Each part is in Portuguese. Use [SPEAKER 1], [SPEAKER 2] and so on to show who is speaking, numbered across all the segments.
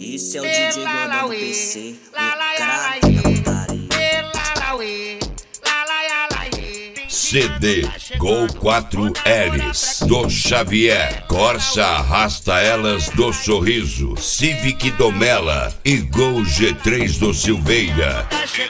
[SPEAKER 1] Esse é o DJ Gordão do PC, o craque da putaria.
[SPEAKER 2] CD Gol 4Ls do Xavier, Corsa Arrasta Elas do Sorriso, Civic do Mela e Gol G3 do Silveira.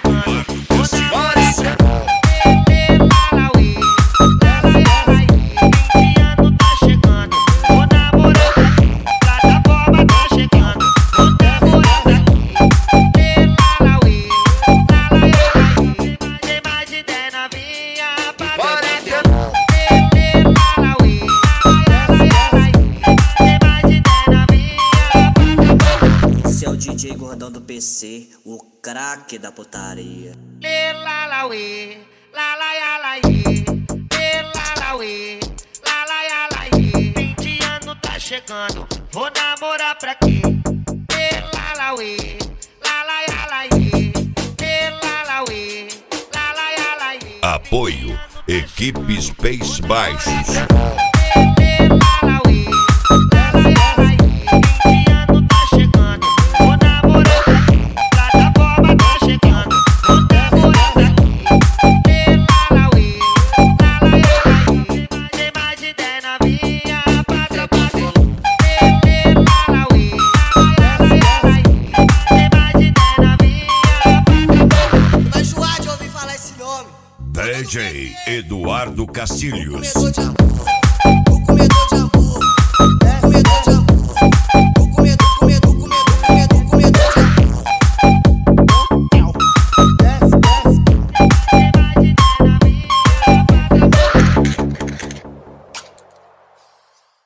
[SPEAKER 1] Esse é o DJ Gordão do PC, o craque da putaria.
[SPEAKER 3] Chegando, vou namorar pra quê?
[SPEAKER 2] Apoio Equipe Space Baixos. DJ Eduardo Castilhos.
[SPEAKER 4] Comedor de amor.